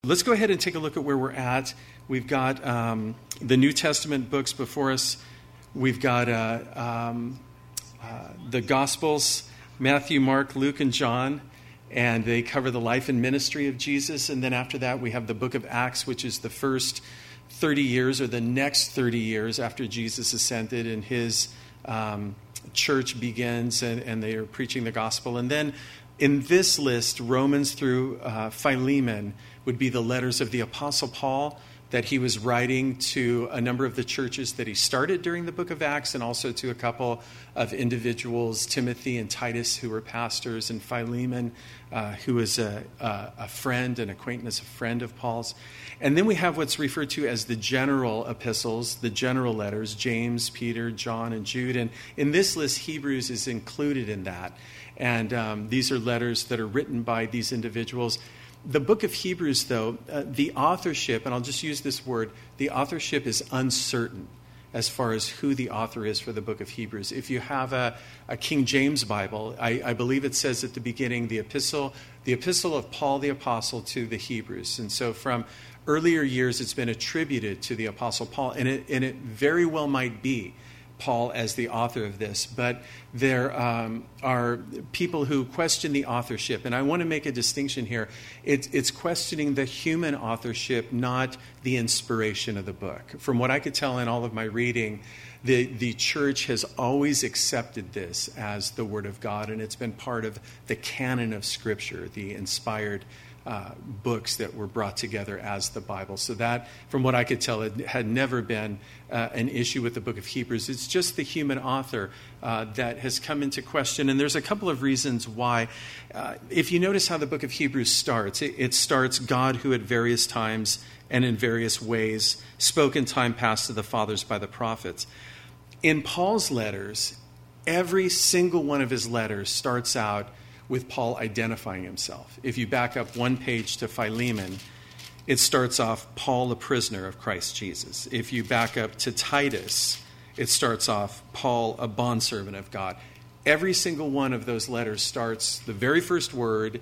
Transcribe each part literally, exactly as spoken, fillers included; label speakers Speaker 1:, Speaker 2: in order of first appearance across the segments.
Speaker 1: Let's go ahead and take a look at where we're at. We've got um, the New Testament books before us. We've got uh, um, uh, the Gospels, Matthew, Mark, Luke, and John, and they cover the life and ministry of Jesus. And then after that, we have the book of Acts, which is the first thirty years or the next thirty years after Jesus ascended and his um, church begins, and, and they are preaching the gospel. And then in this list, Romans through uh, Philemon would be the letters of the Apostle Paul that he was writing to a number of the churches that he started during the book of Acts, and also to a couple of individuals, Timothy and Titus, who were pastors, and Philemon, uh, who was a, a, a friend, an acquaintance, a friend of Paul's. And then we have what's referred to as the general epistles, the general letters, James, Peter, John, and Jude. And in this list, Hebrews is included in that. And um, these are letters that are written by these individuals. The book of Hebrews, though, uh, the authorship, and I'll just use this word, the authorship is uncertain as far as who the author is for the book of Hebrews. If you have a, a King James Bible, I, I believe it says at the beginning, the epistle, the epistle of Paul the Apostle to the Hebrews. And so from earlier years, it's been attributed to the Apostle Paul, and it, and it very well might be Paul as the author of this, but there um, are people who question the authorship, and I want to make a distinction here. It's, it's questioning the human authorship, not the inspiration of the book. From what I could tell in all of my reading, the, the church has always accepted this as the Word of God, and it's been part of the canon of Scripture, the inspired Uh, books that were brought together as the Bible. So that, from what I could tell, it had never been uh, an issue with the book of Hebrews. It's just the human author uh, that has come into question. And there's a couple of reasons why. Uh, if you notice how the book of Hebrews starts, it, it starts, God who at various times and in various ways spoke in time past to the fathers by the prophets. In Paul's letters, every single one of his letters starts out with Paul identifying himself. If you back up one page to Philemon, it starts off, Paul, a prisoner of Christ Jesus. If you back up to Titus, it starts off, Paul, a bondservant of God. Every single one of those letters starts, the very first word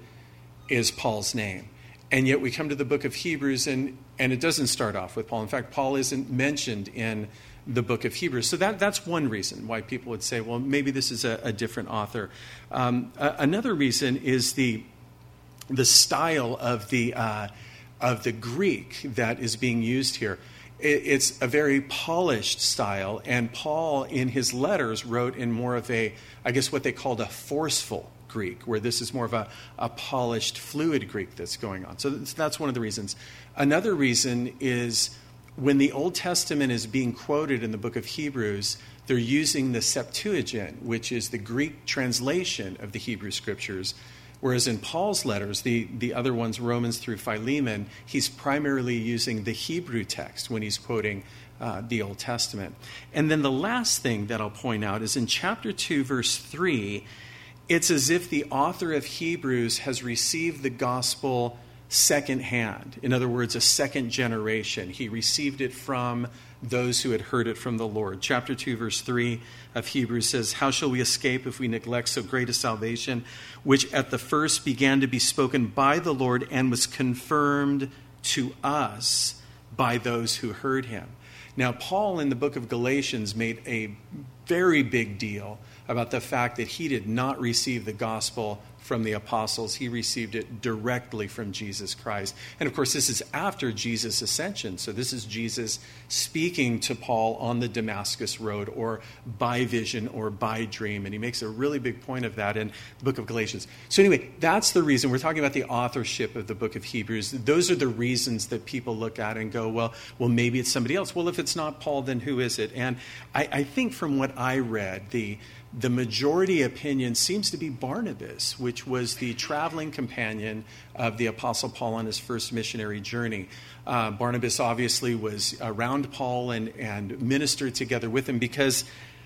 Speaker 1: is Paul's name. And yet we come to the book of Hebrews, and, and it doesn't start off with Paul. In fact, Paul isn't mentioned in the book of Hebrews. So that, that's one reason why people would say, well, maybe this is a, a different author. Um, a, another reason is the the style of the uh, of the Greek that is being used here. It, it's a very polished style, and Paul in his letters wrote in more of a, I guess what they called a forceful Greek, where this is more of a, a polished, fluid Greek that's going on. So that's, that's one of the reasons. Another reason is when the Old Testament is being quoted in the book of Hebrews, they're using the Septuagint, which is the Greek translation of the Hebrew Scriptures, whereas in Paul's letters, the, the other ones, Romans through Philemon, he's primarily using the Hebrew text when he's quoting uh, the Old Testament. And then the last thing that I'll point out is in chapter two, verse three, it's as if the author of Hebrews has received the gospel secondhand. In other words, a second generation. He received it from those who had heard it from the Lord. Chapter two, verse three of Hebrews says, "How shall we escape if we neglect so great a salvation, which at the first began to be spoken by the Lord and was confirmed to us by those who heard him?" Now, Paul in the book of Galatians made a very big deal about the fact that he did not receive the gospel from the apostles. He received it directly from Jesus Christ. And of course, this is after Jesus' ascension. So this is Jesus speaking to Paul on the Damascus Road, or by vision or by dream. And he makes a really big point of that in the book of Galatians. So anyway, that's the reason. We're talking about the authorship of the book of Hebrews. Those are the reasons that people look at and go, well, well, maybe it's somebody else. Well, if it's not Paul, then who is it? And I, I think from what I read, the The majority opinion seems to be Barnabas, which was the traveling companion of the Apostle Paul on his first missionary journey. Uh, Barnabas obviously was around Paul and, and ministered together with him, because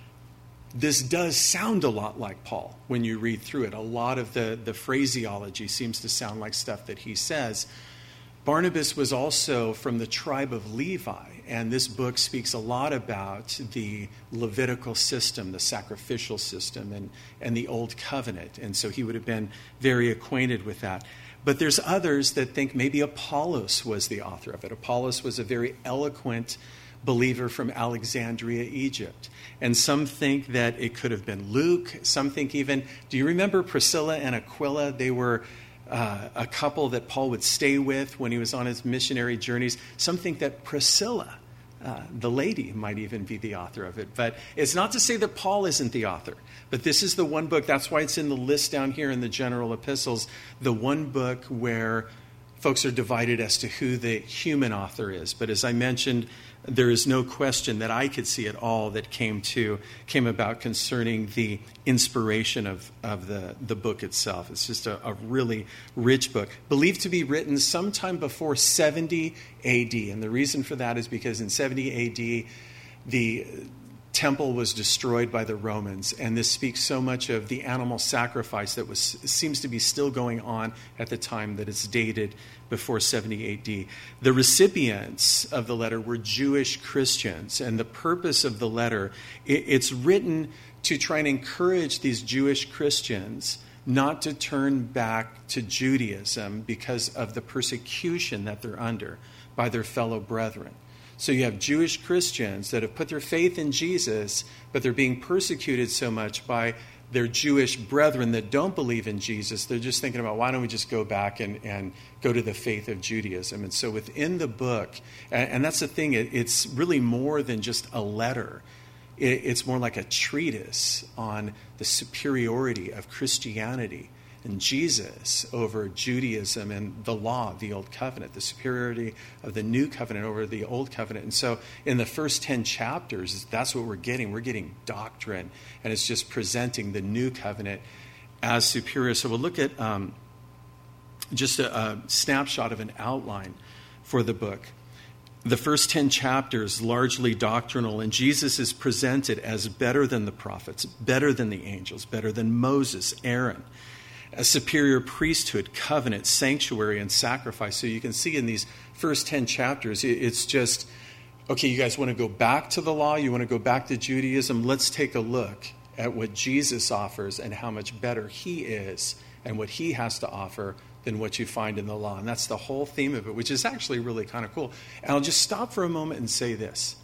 Speaker 1: this does sound a lot like Paul when you read through it. A lot of the, the phraseology seems to sound like stuff that he says. Barnabas was also from the tribe of Levi, and this book speaks a lot about the Levitical system, the sacrificial system, and, and the Old Covenant, and so he would have been very acquainted with that. But there's others that think maybe Apollos was the author of it. Apollos was a very eloquent believer from Alexandria, Egypt. And some think that it could have been Luke. Some think even, do you remember Priscilla and Aquila? They were uh, a couple that Paul would stay with when he was on his missionary journeys. Some think that Priscilla, uh, the lady, might even be the author of it. But it's not to say that Paul isn't the author. But this is the one book, that's why it's in the list down here in the general epistles, the one book where folks are divided as to who the human author is. But as I mentioned, there is no question that I could see at all that came to came about concerning the inspiration of, of the, the book itself. It's just a, a really rich book, believed to be written sometime before seventy A D. And the reason for that is because in seventy A D, the temple was destroyed by the Romans, and this speaks so much of the animal sacrifice that was seems to be still going on at the time that it's dated before seventy A D. The recipients of the letter were Jewish Christians, and the purpose of the letter, it, it's written to try and encourage these Jewish Christians not to turn back to Judaism because of the persecution that they're under by their fellow brethren. So you have Jewish Christians that have put their faith in Jesus, but they're being persecuted so much by their Jewish brethren that don't believe in Jesus. They're just thinking about, why don't we just go back and, and go to the faith of Judaism? And so within the book, and, and that's the thing, it, it's really more than just a letter. It, it's more like a treatise on the superiority of Christianity and Jesus over Judaism and the law of the Old Covenant, the superiority of the New Covenant over the Old Covenant. And so in the first ten chapters, that's what we're getting. We're getting doctrine, and it's just presenting the New Covenant as superior. So we'll look at um, just a, a snapshot of an outline for the book. The first ten chapters, largely doctrinal, and Jesus is presented as better than the prophets, better than the angels, better than Moses, Aaron, a superior priesthood, covenant, sanctuary, and sacrifice. So you can see in these first ten chapters, it's just, okay, you guys want to go back to the law? You want to go back to Judaism? Let's take a look at what Jesus offers and how much better he is and what he has to offer than what you find in the law. And that's the whole theme of it, which is actually really kind of cool. And I'll just stop for a moment and say this.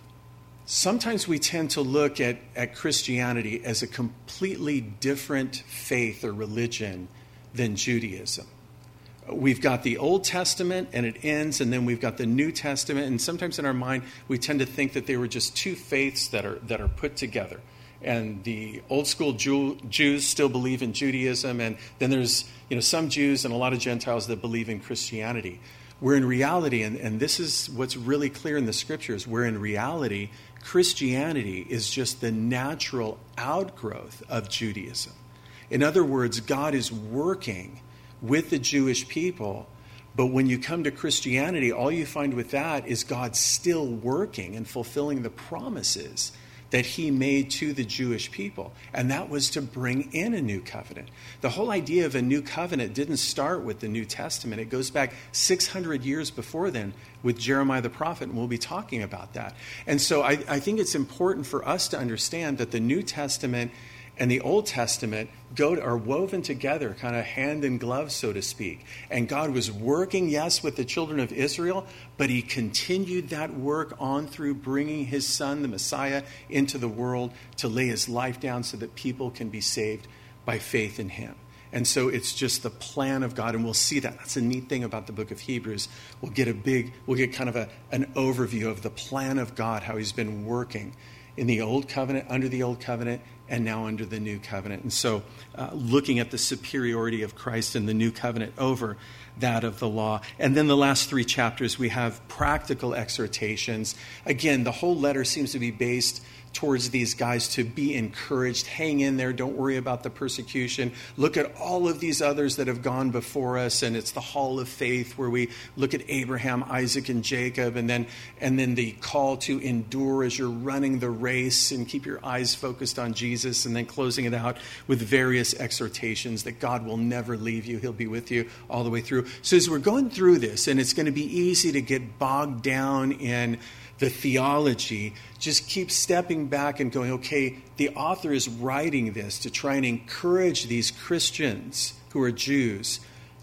Speaker 1: Sometimes we tend to look at, at Christianity as a completely different faith or religion than Judaism. We've got the Old Testament and it ends, and then we've got the New Testament. And sometimes in our mind, we tend to think that they were just two faiths that are that are put together. And the old school Jew, Jews still believe in Judaism, and then there's you know some Jews and a lot of Gentiles that believe in Christianity. Where in reality, and, and this is what's really clear in the scriptures, where in reality, Christianity is just the natural outgrowth of Judaism. In other words, God is working with the Jewish people, but when you come to Christianity, all you find with that is God still working and fulfilling the promises that he made to the Jewish people. And that was to bring in a new covenant. The whole idea of a new covenant didn't start with the New Testament. It goes back six hundred years before then with Jeremiah the prophet, and we'll be talking about that. And so I, I think it's important for us to understand that the New Testament and the Old Testament go to, are woven together, kind of hand in glove, so to speak. And God was working, yes, with the children of Israel, but he continued that work on through bringing his son, the Messiah, into the world to lay his life down so that people can be saved by faith in him. And so it's just the plan of God, and we'll see that. That's a neat thing about the book of Hebrews. We'll get a big, we'll get kind of a, an overview of the plan of God, how he's been working in the Old Covenant, under the Old Covenant, and now under the New Covenant. And so uh, looking at the superiority of Christ in the New Covenant over that of the law. And then the last three chapters, we have practical exhortations. Again, the whole letter seems to be based towards these guys to be encouraged. Hang in there. Don't worry about the persecution. Look at all of these others that have gone before us. And it's the hall of faith where we look at Abraham, Isaac, and Jacob. And then, and then the call to endure as you're running the race and keep your eyes focused on Jesus. And then closing it out with various exhortations that God will never leave you. He'll be with you all the way through. So as we're going through this, and it's going to be easy to get bogged down in the theology, just keep stepping back and going, okay, the author is writing this to try and encourage these Christians who are Jews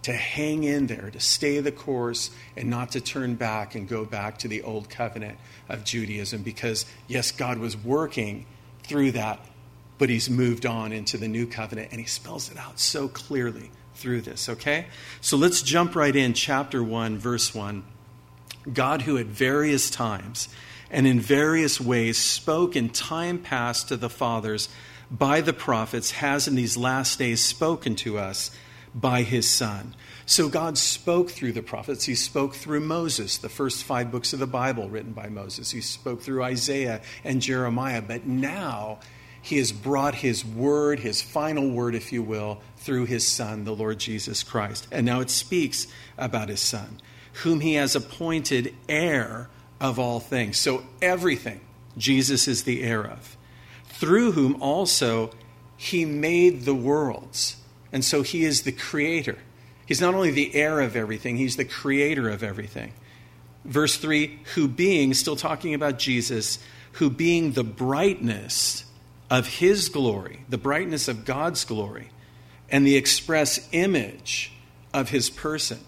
Speaker 1: to hang in there, to stay the course, and not to turn back and go back to the old covenant of Judaism. Because, yes, God was working through that, but he's moved on into the new covenant, and he spells it out so clearly through this, okay? So let's jump right in, chapter one, verse one. God, who at various times and in various ways spoke in time past to the fathers by the prophets, has in these last days spoken to us by his Son. So God spoke through the prophets. He spoke through Moses, the first five books of the Bible written by Moses. He spoke through Isaiah and Jeremiah. But now he has brought his word, his final word, if you will, through his Son, the Lord Jesus Christ. And now it speaks about his Son, whom he has appointed heir of all things. So everything Jesus is the heir of, through whom also he made the worlds. And so he is the creator. He's not only the heir of everything, he's the creator of everything. Verse three, who being, still talking about Jesus, who being the brightness of his glory, the brightness of God's glory, and the express image of his person,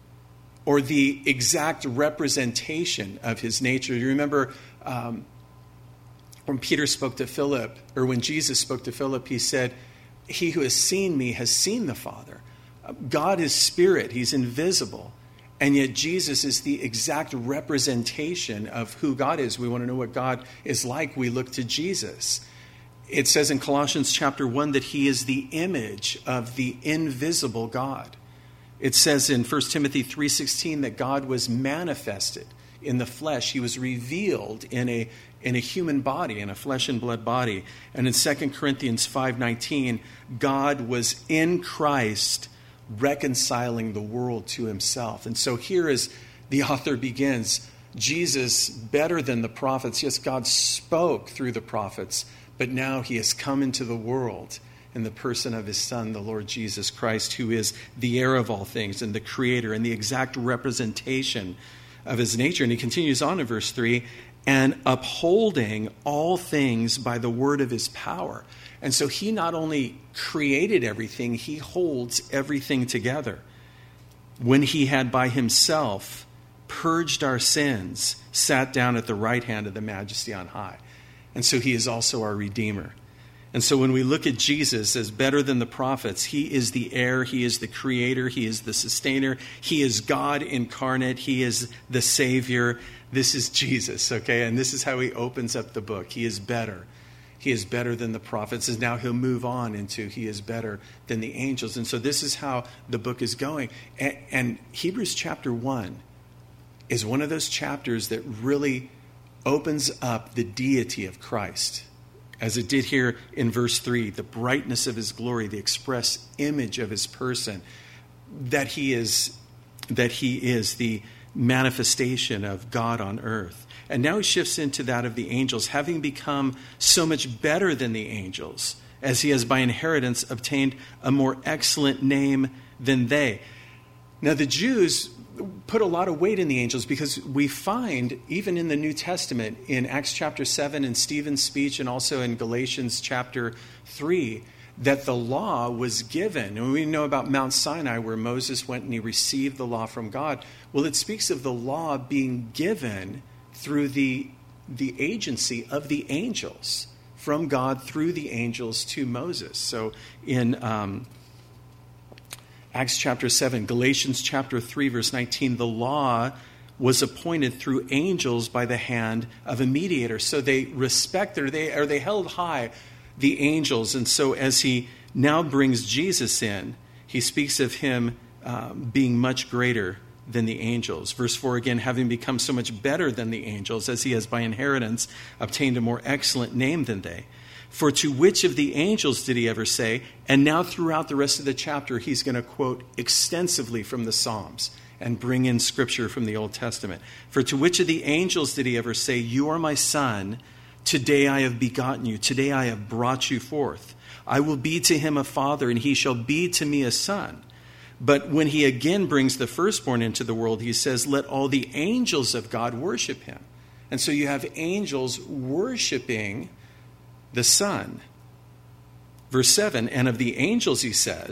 Speaker 1: or the exact representation of his nature. You remember um, when Peter spoke to Philip, or when Jesus spoke to Philip, he said, he who has seen me has seen the Father. God is spirit. He's invisible. And yet Jesus is the exact representation of who God is. We want to know what God is like. We look to Jesus. It says in Colossians chapter one that he is the image of the invisible God. It says in First Timothy three sixteen that God was manifested in the flesh. He was revealed in a in a human body, in a flesh and blood body. And in Second Corinthians five nineteen, God was in Christ reconciling the world to himself. And so here is the author begins, Jesus better than the prophets. Yes, God spoke through the prophets, but now he has come into the world in the person of his Son, the Lord Jesus Christ, who is the heir of all things and the creator and the exact representation of his nature. And he continues on in verse three, and upholding all things by the word of his power. And so he not only created everything, he holds everything together. When he had by himself purged our sins, sat down at the right hand of the Majesty on high. And so he is also our Redeemer. And so when we look at Jesus as better than the prophets, he is the heir, he is the creator, he is the sustainer, he is God incarnate, he is the Savior. This is Jesus, okay? And this is how he opens up the book. He is better. He is better than the prophets. And now he'll move on into he is better than the angels. And so this is how the book is going. And, and Hebrews chapter one is one of those chapters that really opens up the deity of Christ. As it did here in verse three, the brightness of his glory, the express image of his person, that he is, that he is the manifestation of God on earth. And now he shifts into that of the angels, having become so much better than the angels, as he has by inheritance obtained a more excellent name than they. Now the Jews put a lot of weight in the angels because we find, even in the New Testament, in Acts chapter seven, in Stephen's speech, and also in Galatians chapter three, that the law was given. And we know about Mount Sinai, where Moses went and he received the law from God. Well, it speaks of the law being given through the, the agency of the angels, from God through the angels to Moses. So in um, Acts chapter seven, Galatians chapter three, verse nineteen, the law was appointed through angels by the hand of a mediator. So they respected, or they, or they held high the angels. And so as he now brings Jesus in, he speaks of him um, being much greater than the angels. Verse four again, having become so much better than the angels, as he has by inheritance obtained a more excellent name than they. For to which of the angels did he ever say? And now throughout the rest of the chapter, he's going to quote extensively from the Psalms and bring in scripture from the Old Testament. For to which of the angels did he ever say, you are my son, today I have begotten you, today I have brought you forth. I will be to him a father, and he shall be to me a son. But when he again brings the firstborn into the world, he says, let all the angels of God worship him. And so you have angels worshiping the Son. Verse seven, and of the angels, he says,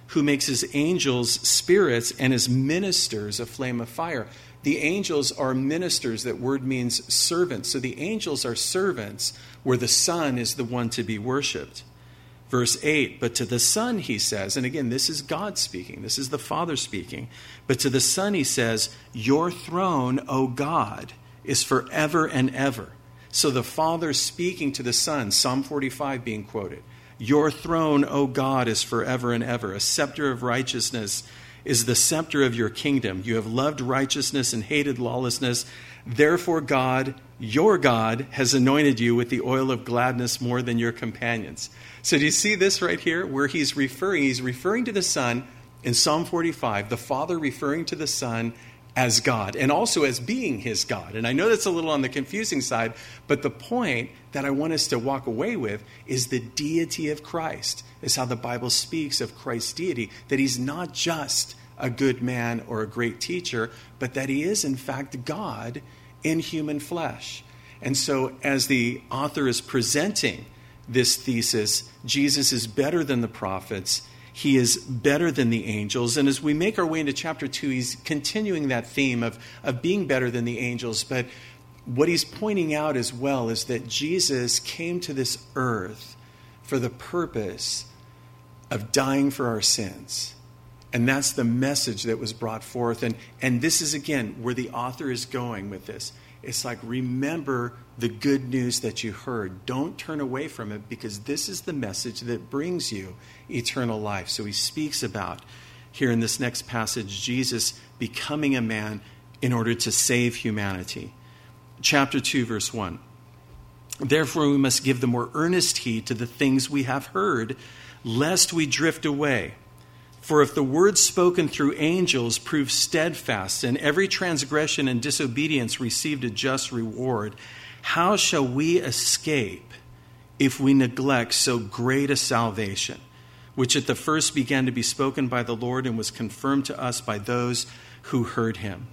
Speaker 1: who makes his angels spirits and his ministers a flame of fire. The angels are ministers. That word means servants. So the angels are servants, where the Son is the one to be worshipped. Verse eight, but to the Son, he says, and again, this is God speaking. This is the Father speaking. But to the Son, he says, your throne, O God, is forever and ever. So the Father speaking to the Son, Psalm forty-five being quoted. Your throne, O God, is forever and ever. A scepter of righteousness is the scepter of your kingdom. You have loved righteousness and hated lawlessness. Therefore, God, your God, has anointed you with the oil of gladness more than your companions. So do you see this right here where he's referring? He's referring to the Son in Psalm forty-five, the Father referring to the Son as God and also as being his God. And I know that's a little on the confusing side, but the point that I want us to walk away with is the deity of Christ, is how the Bible speaks of Christ's deity, that he's not just a good man or a great teacher, but that he is in fact God in human flesh. And so as the author is presenting this thesis, Jesus is better than the prophets. He is better than the angels. And as we make our way into chapter two, he's continuing that theme of, of being better than the angels. But what he's pointing out as well is that Jesus came to this earth for the purpose of dying for our sins. And that's the message that was brought forth. And, and this is, again, where the author is going with this. It's like, remember the good news that you heard. Don't turn away from it, because this is the message that brings you eternal life. So he speaks about, here in this next passage, Jesus becoming a man in order to save humanity. Chapter two, verse one. Therefore we must give the more earnest heed to the things we have heard, lest we drift away. For if the word spoken through angels proved steadfast, and every transgression and disobedience received a just reward, how shall we escape if we neglect so great a salvation, which at the first began to be spoken by the Lord and was confirmed to us by those who heard him?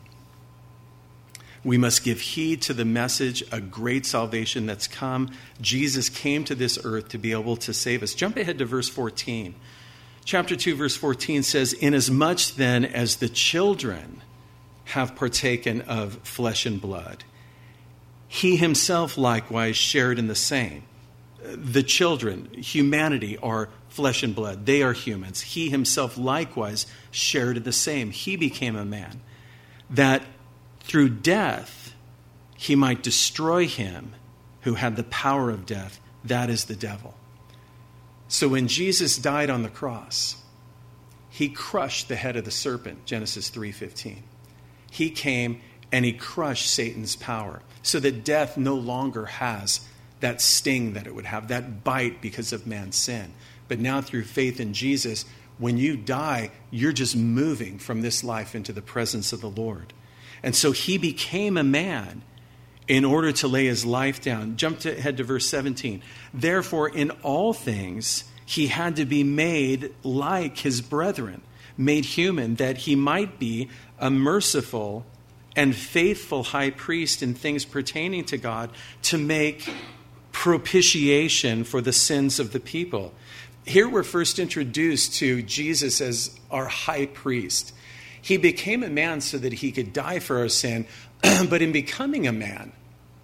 Speaker 1: We must give heed to the message, a great salvation that's come. Jesus came to this earth to be able to save us. Jump ahead to verse fourteen. Chapter two, verse fourteen says, inasmuch then as the children have partaken of flesh and blood, he himself likewise shared in the same. The children, humanity, are flesh and blood. They are humans. He himself likewise shared in the same. He became a man, that through death he might destroy him who had the power of death, that is the devil. So when Jesus died on the cross, he crushed the head of the serpent, Genesis three fifteen. He came and he crushed Satan's power, so that death no longer has that sting that it would have, that bite because of man's sin. But now through faith in Jesus, when you die, you're just moving from this life into the presence of the Lord. And so he became a man in order to lay his life down. Jump to, ahead to verse seventeen. Therefore, in all things, he had to be made like his brethren, made human, that he might be a merciful and faithful high priest in things pertaining to God, to make propitiation for the sins of the people. Here we're first introduced to Jesus as our high priest. He became a man so that he could die for our sin, but in becoming a man,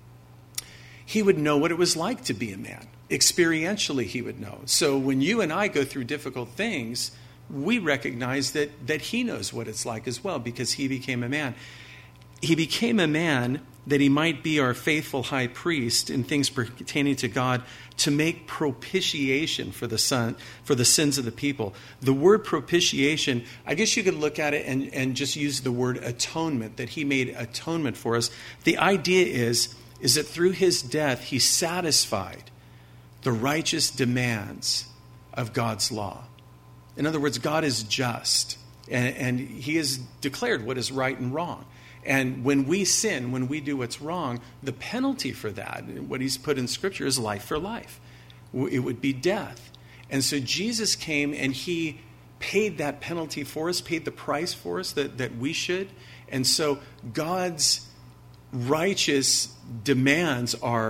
Speaker 1: he would know what it was like to be a man. Experientially, he would know. So when you and I go through difficult things, we recognize that, that he knows what it's like as well, because he became a man. He became a man that he might be our faithful high priest in things pertaining to God, to make propitiation for the son, for the sins of the people. The word propitiation, I guess you could look at it and, and just use the word atonement, that he made atonement for us. The idea is, is that through his death, he satisfied the righteous demands of God's law. In other words, God is just, and, and he has declared what is right and wrong. And when we sin, when we do what's wrong, the penalty for that, what he's put in Scripture, is life for life. It would be death. And so Jesus came and he paid that penalty for us, paid the price for us that, that we should. And so God's righteous demands are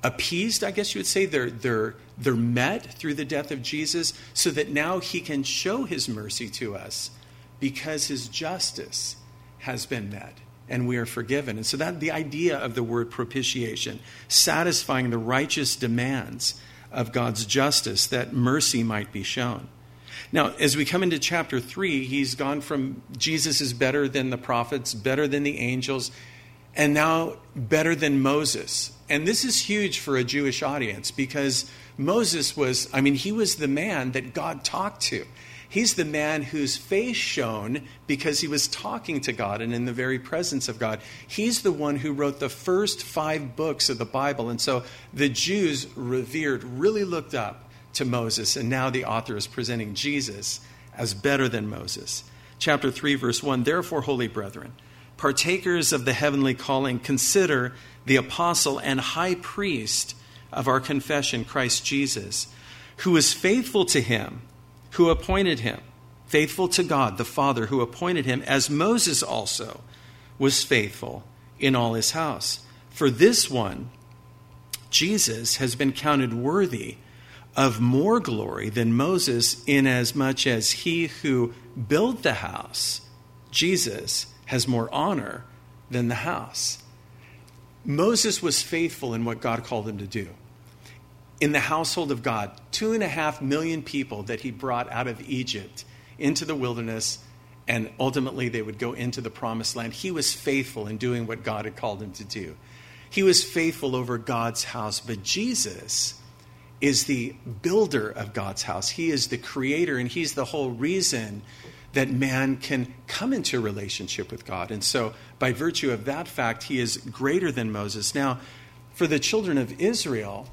Speaker 1: appeased, I guess you would say. They're, they're, they're met through the death of Jesus so that now he can show his mercy to us because his justice has been met and we are forgiven. And so that the idea of the word propitiation, satisfying the righteous demands of God's justice that mercy might be shown. Now, as we come into chapter three, he's gone from Jesus is better than the prophets, better than the angels, and now better than Moses. And this is huge for a Jewish audience because Moses was, I mean, he was the man that God talked to. He's the man whose face shone because he was talking to God and in the very presence of God. He's the one who wrote the first five books of the Bible. And so the Jews revered, really looked up to Moses. And now the author is presenting Jesus as better than Moses. Chapter three, verse one, therefore, holy brethren, partakers of the heavenly calling, consider the apostle and high priest of our confession, Christ Jesus, who is faithful to him who appointed him, faithful to God the Father who appointed him, as Moses also was faithful in all his house. For this one, Jesus, has been counted worthy of more glory than Moses, inasmuch as he who built the house, Jesus, has more honor than the house. Moses was faithful in what God called him to do. In the household of God, two and a half million people that he brought out of Egypt into the wilderness, and ultimately they would go into the promised land. He was faithful in doing what God had called him to do. He was faithful over God's house, but Jesus is the builder of God's house. He is the creator, and he's the whole reason that man can come into a relationship with God. And so by virtue of that fact, he is greater than Moses. Now, for the children of Israel,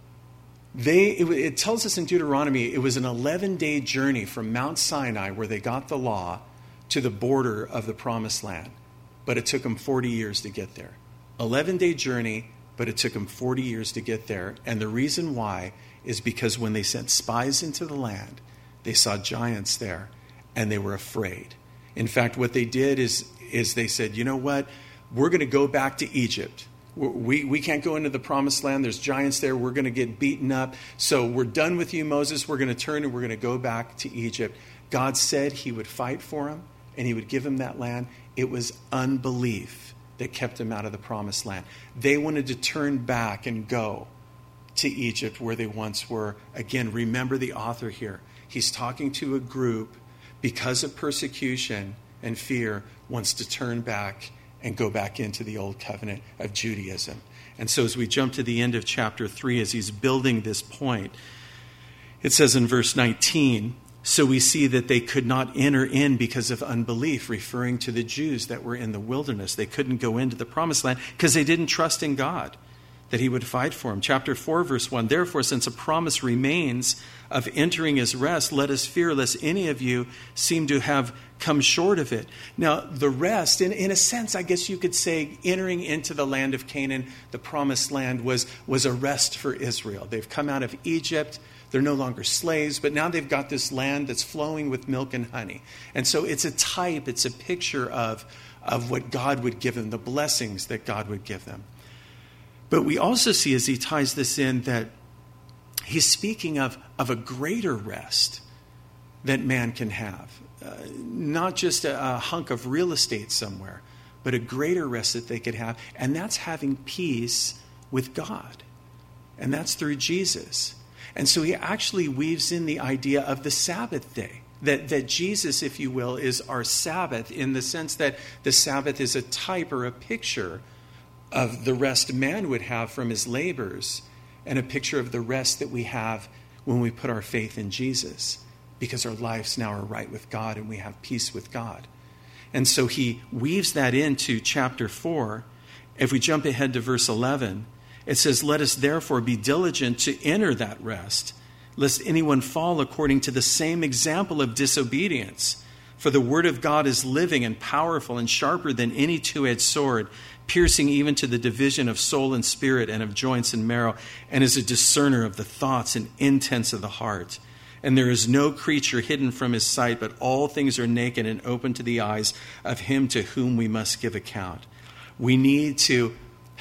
Speaker 1: They, it, it tells us in Deuteronomy, it was an eleven-day journey from Mount Sinai, where they got the law, to the border of the promised land. But it took them forty years to get there. eleven-day journey, but it took them forty years to get there. And the reason why is because when they sent spies into the land, they saw giants there, and they were afraid. In fact, what they did is, is they said, you know what, we're going to go back to Egypt. We, we can't go into the promised land. There's giants there. We're going to get beaten up. So we're done with you, Moses. We're going to turn and we're going to go back to Egypt. God said he would fight for him and he would give him that land. It was unbelief that kept them out of the promised land. They wanted to turn back and go to Egypt where they once were. Again, remember the author here. He's talking to a group because of persecution and fear, wants to turn back and go back into the old covenant of Judaism. And so as we jump to the end of chapter three, as he's building this point, it says in verse nineteen, so we see that they could not enter in because of unbelief, referring to the Jews that were in the wilderness. They couldn't go into the promised land because they didn't trust in God, that he would fight for them. Chapter four, verse one, therefore, since a promise remains of entering his rest, let us fear lest any of you seem to have come short of it. Now, the rest, in, in a sense, I guess you could say, entering into the land of Canaan, the promised land, was, was a rest for Israel. They've come out of Egypt. They're no longer slaves, but now they've got this land that's flowing with milk and honey. And so it's a type, it's a picture of, of what God would give them, the blessings that God would give them. But we also see, as he ties this in, that he's speaking of, of a greater rest that man can have. Uh, not just a, a hunk of real estate somewhere, but a greater rest that they could have. And that's having peace with God. And that's through Jesus. And so he actually weaves in the idea of the Sabbath day. That, that Jesus, if you will, is our Sabbath, in the sense that the Sabbath is a type or a picture of the rest man would have from his labors, and a picture of the rest that we have when we put our faith in Jesus, because our lives now are right with God and we have peace with God. And so he weaves that into chapter four. If we jump ahead to verse eleven, it says, let us therefore be diligent to enter that rest, lest anyone fall according to the same example of disobedience. For the word of God is living and powerful and sharper than any two-edged sword, piercing even to the division of soul and spirit and of joints and marrow, and is a discerner of the thoughts and intents of the heart. And there is no creature hidden from his sight, but all things are naked and open to the eyes of him to whom we must give account. We need to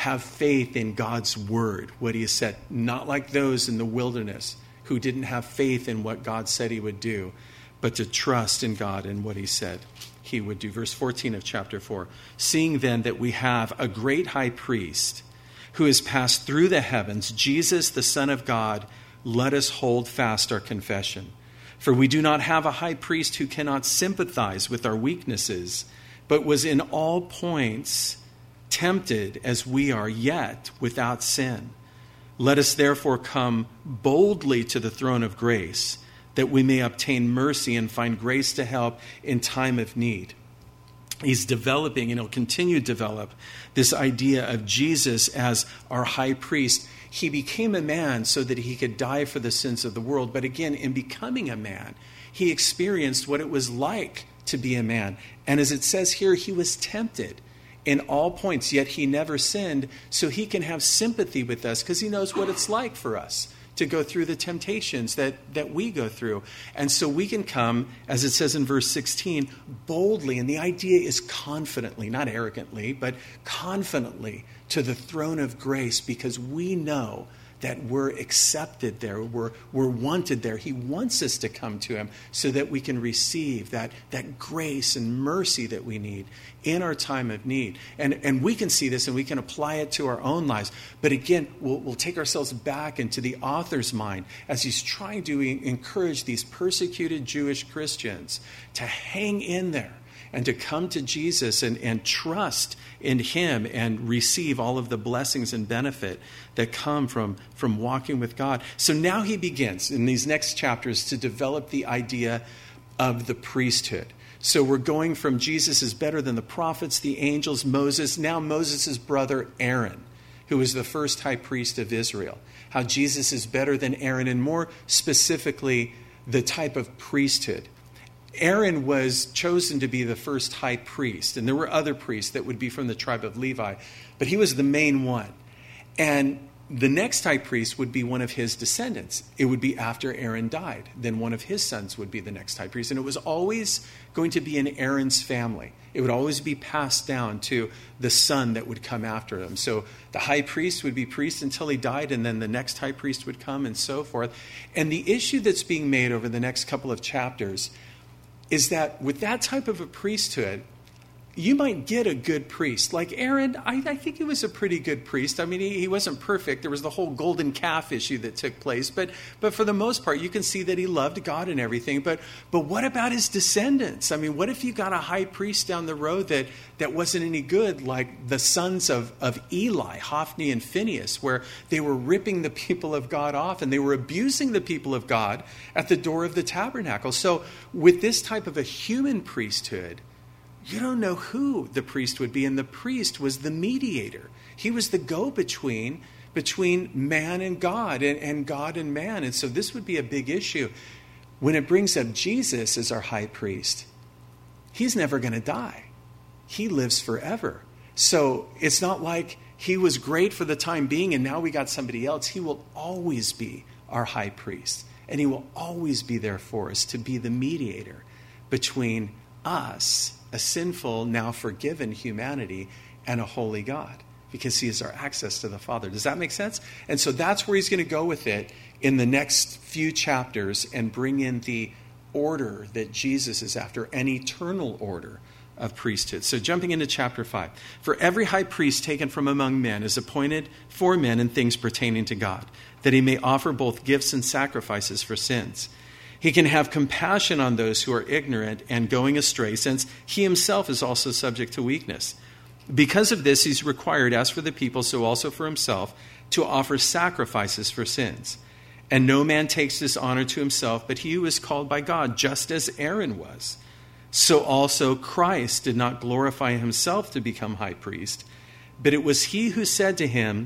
Speaker 1: have faith in God's word, what he has said, not like those in the wilderness who didn't have faith in what God said he would do, but to trust in God and what he said he would do. Verse fourteen of chapter four, seeing then that we have a great high priest who has passed through the heavens, Jesus, the Son of God, let us hold fast our confession. For we do not have a high priest who cannot sympathize with our weaknesses, but was in all points tempted as we are, yet without sin. Let us therefore come boldly to the throne of grace, that we may obtain mercy and find grace to help in time of need. He's developing, and he'll continue to develop, this idea of Jesus as our high priest. He became a man so that he could die for the sins of the world. But again, in becoming a man, he experienced what it was like to be a man. And as it says here, he was tempted in all points, yet he never sinned, so he can have sympathy with us because he knows what it's like for us to go through the temptations that, that we go through. And so we can come, as it says in verse sixteen, boldly, and the idea is confidently, not arrogantly, but confidently to the throne of grace, because we know that we're accepted there, we're, we're wanted there. He wants us to come to him so that we can receive that, that grace and mercy that we need in our time of need. And, and we can see this and we can apply it to our own lives. But again, we'll, we'll take ourselves back into the author's mind as he's trying to encourage these persecuted Jewish Christians to hang in there and to come to Jesus and, and trust in him and receive all of the blessings and benefit that come from, from walking with God. So now he begins in these next chapters to develop the idea of the priesthood. So we're going from Jesus is better than the prophets, the angels, Moses, now Moses' brother Aaron, who was the first high priest of Israel. How Jesus is better than Aaron, and more specifically, the type of priesthood. Aaron was chosen to be the first high priest, and there were other priests that would be from the tribe of Levi, but he was the main one. And the next high priest would be one of his descendants. It would be after Aaron died. Then one of his sons would be the next high priest. And it was always going to be in Aaron's family. It would always be passed down to the son that would come after him. So the high priest would be priest until he died, and then the next high priest would come, and so forth. And the issue that's being made over the next couple of chapters is that with that type of a priesthood, you might get a good priest. Like Aaron, I, I think he was a pretty good priest. I mean, he, he wasn't perfect. There was the whole golden calf issue that took place. But but for the most part, you can see that he loved God and everything. But but what about his descendants? I mean, what if you got a high priest down the road that, that wasn't any good, like the sons of, of Eli, Hophni and Phinehas, where they were ripping the people of God off and they were abusing the people of God at the door of the tabernacle. So with this type of a human priesthood, you don't know who the priest would be. And the priest was the mediator. He was the go-between between man and God and, and God and man. And so this would be a big issue. When it brings up Jesus as our high priest, he's never going to die. He lives forever. So it's not like he was great for the time being and now we got somebody else. He will always be our high priest. And he will always be there for us to be the mediator between us, a sinful, now forgiven humanity, and a holy God, because he is our access to the Father. Does that make sense? And so that's where he's going to go with it in the next few chapters and bring in the order that Jesus is after, an eternal order of priesthood. So jumping into chapter five. For every high priest taken from among men is appointed for men in things pertaining to God, that he may offer both gifts and sacrifices for sins. He can have compassion on those who are ignorant and going astray, since he himself is also subject to weakness. Because of this, he's required, as for the people, so also for himself, to offer sacrifices for sins. And no man takes this honor to himself, but he who is called by God, just as Aaron was. So also Christ did not glorify himself to become high priest, but it was he who said to him,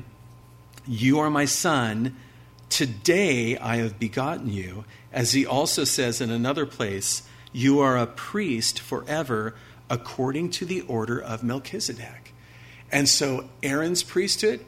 Speaker 1: "You are my son, today I have begotten you." As he also says in another place, "You are a priest forever according to the order of Melchizedek." And so Aaron's priesthood,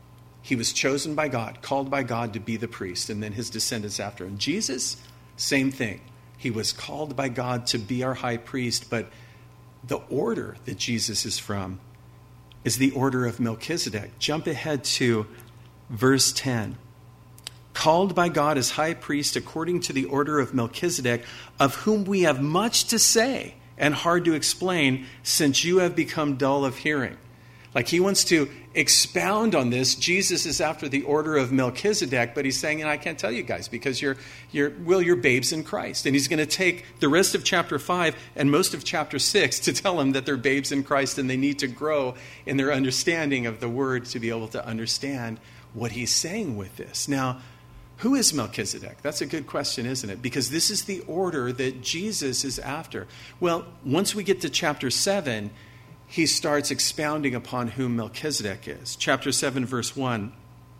Speaker 1: he was chosen by God, called by God to be the priest, and then his descendants after him. Jesus, same thing. He was called by God to be our high priest, but the order that Jesus is from is the order of Melchizedek. Jump ahead to verse ten. Called by God as high priest according to the order of Melchizedek, of whom we have much to say and hard to explain, since you have become dull of hearing. Like he wants to expound on this. Jesus is after the order of Melchizedek, but he's saying, and I can't tell you guys because you're, you're, well, you're babes in Christ. And he's going to take the rest of chapter five and most of chapter six to tell them that they're babes in Christ and they need to grow in their understanding of the word to be able to understand what he's saying with this. Now, who is Melchizedek? That's a good question, isn't it? Because this is the order that Jesus is after. Well, once we get to chapter seven, he starts expounding upon who Melchizedek is. Chapter seven, verse one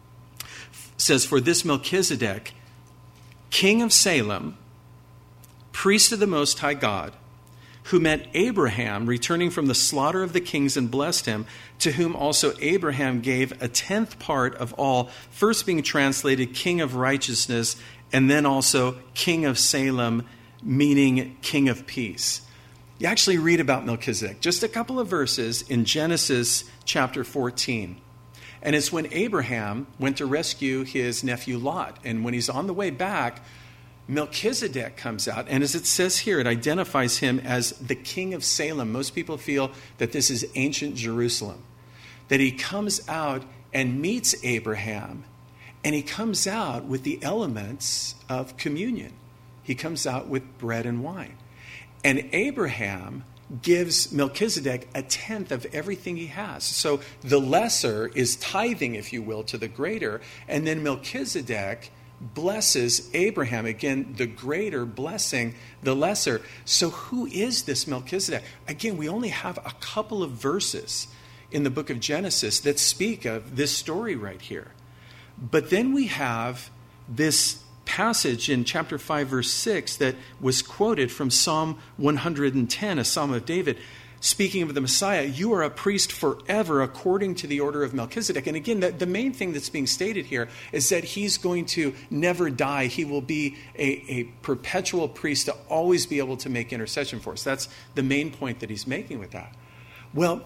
Speaker 1: says, "For this Melchizedek, king of Salem, priest of the Most High God, who met Abraham returning from the slaughter of the kings and blessed him, to whom also Abraham gave a tenth part of all," first being translated king of righteousness, and then also king of Salem, meaning king of peace. You actually read about Melchizedek, just a couple of verses in Genesis chapter fourteen. And it's when Abraham went to rescue his nephew Lot. And when he's on the way back, Melchizedek comes out. And as it says here, it identifies him as the king of Salem. Most people feel that this is ancient Jerusalem. That he comes out and meets Abraham. And he comes out with the elements of communion. He comes out with bread and wine. And Abraham gives Melchizedek a tenth of everything he has. So the lesser is tithing, if you will, to the greater. And then Melchizedek blesses Abraham. Again, the greater blessing the lesser. So who is this Melchizedek? Again, we only have a couple of verses in the book of Genesis that speak of this story right here. But then we have this passage in chapter five, verse six, that was quoted from Psalm one hundred ten, a psalm of David, speaking of the Messiah. "You are a priest forever according to the order of Melchizedek." And again, the, the main thing that's being stated here is that he's going to never die. He will be a, a perpetual priest to always be able to make intercession for us. That's the main point that he's making with that. Well,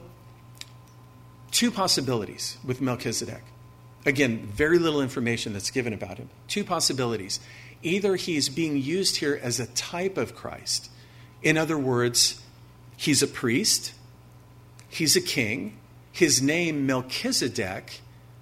Speaker 1: two possibilities with Melchizedek. Again, very little information that's given about him. Two possibilities. Either he's being used here as a type of Christ. In other words, he's a priest. He's a king. His name, Melchizedek,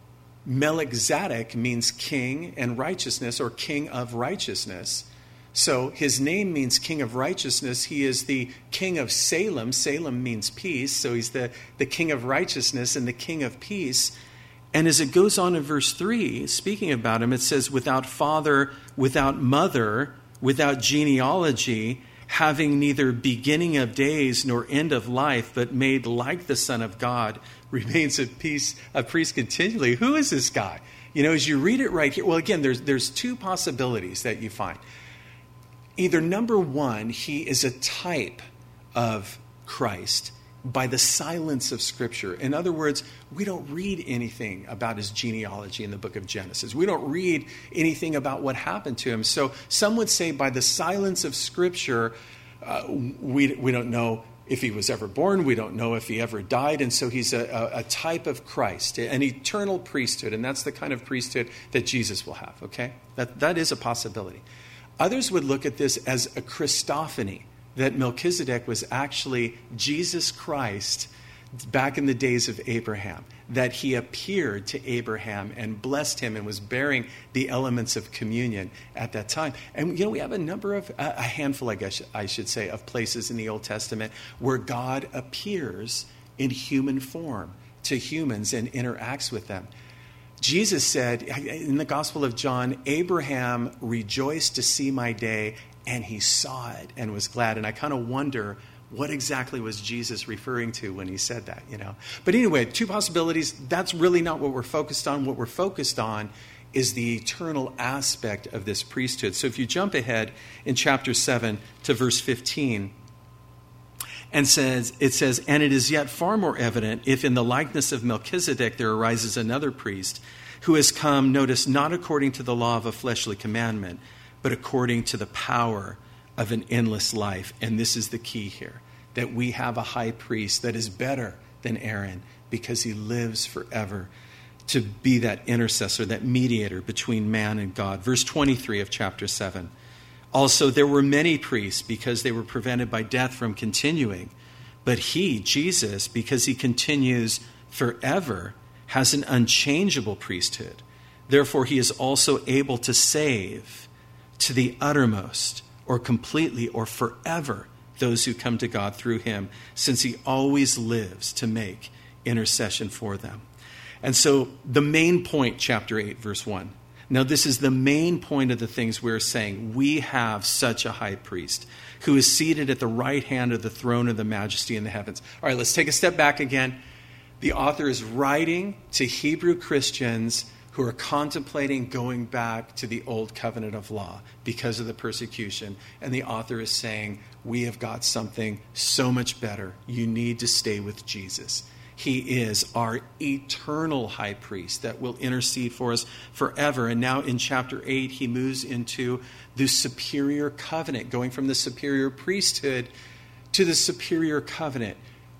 Speaker 1: Melchizedek means king and righteousness, or king of righteousness. So his name means king of righteousness. He is the king of Salem. Salem means peace. So he's the, the king of righteousness and the king of peace. And as it goes on in verse three, speaking about him, it says, "Without father, without mother, without genealogy, having neither beginning of days nor end of life, but made like the Son of God, remains a peace, a priest continually." Who is this guy? You know, as you read it right here, well, again, there's there's two possibilities that you find. Either number one, he is a type of Christ by the silence of Scripture. In other words, we don't read anything about his genealogy in the book of Genesis. We don't read anything about what happened to him. So some would say by the silence of Scripture, uh, we, we don't know if he was ever born. We don't know if he ever died. And so he's a, a, a type of Christ, an eternal priesthood. And that's the kind of priesthood that Jesus will have, okay? That, that is a possibility. Others would look at this as a Christophany, that Melchizedek was actually Jesus Christ back in the days of Abraham, that he appeared to Abraham and blessed him and was bearing the elements of communion at that time. And, you know, we have a number of, a handful, I guess I should say, of places in the Old Testament where God appears in human form to humans and interacts with them. Jesus said in the Gospel of John, "Abraham rejoiced to see my day, and he saw it and was glad." And I kind of wonder, what exactly was Jesus referring to when he said that, you know? But anyway, two possibilities. That's really not what we're focused on. What we're focused on is the eternal aspect of this priesthood. So if you jump ahead in chapter seven to verse fifteen, and says it says, "And it is yet far more evident if in the likeness of Melchizedek there arises another priest who has come, notice, not according to the law of a fleshly commandment, but according to the power of an endless life." And this is the key here, that we have a high priest that is better than Aaron, because he lives forever to be that intercessor, that mediator between man and God. Verse twenty-three of chapter seven. Also, there were many priests because they were prevented by death from continuing. But he, Jesus, because he continues forever, has an unchangeable priesthood. Therefore, he is also able to save to the uttermost, or completely, or forever, those who come to God through him, since he always lives to make intercession for them. And so the main point, chapter eight, verse one. Now, this is the main point of the things we're saying. We have such a high priest who is seated at the right hand of the throne of the majesty in the heavens. All right, let's take a step back again. The author is writing to Hebrew Christians who are contemplating going back to the old covenant of law because of the persecution. And the author is saying, we have got something so much better. You need to stay with Jesus. He is our eternal high priest that will intercede for us forever. And now in chapter eight, he moves into the superior covenant, going from the superior priesthood to the superior covenant.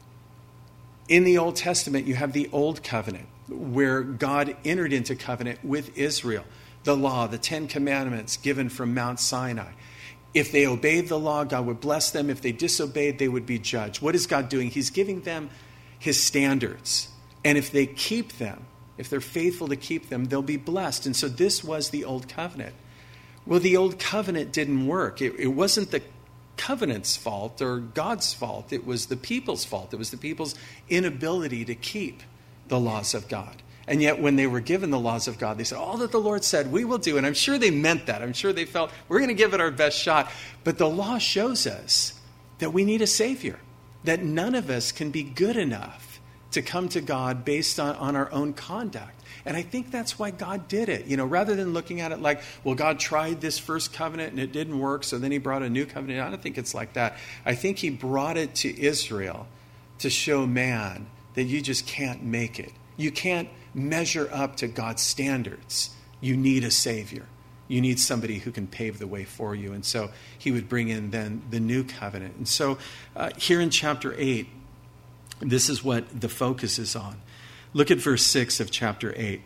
Speaker 1: In the Old Testament, you have the Old Covenant, where God entered into covenant with Israel. The law, the Ten Commandments given from Mount Sinai. If they obeyed the law, God would bless them. If they disobeyed, they would be judged. What is God doing? He's giving them his standards. And if they keep them, if they're faithful to keep them, they'll be blessed. And so this was the Old Covenant. Well, the Old Covenant didn't work. It, it wasn't the covenant's fault or God's fault. It was the people's fault. It was the people's inability to keep the laws of God. And yet when they were given the laws of God, they said, all that the Lord said, we will do. And I'm sure they meant that. I'm sure they felt, we're going to give it our best shot. But the law shows us that we need a Savior, that none of us can be good enough to come to God based on, on our own conduct. And I think that's why God did it. You know, rather than looking at it like, well, God tried this first covenant and it didn't work, so then he brought a new covenant. I don't think it's like that. I think he brought it to Israel to show man that you just can't make it. You can't measure up to God's standards. You need a Savior. You need somebody who can pave the way for you. And so he would bring in then the new covenant. And so uh, here in chapter eight, this is what the focus is on. Look at verse six of chapter eight.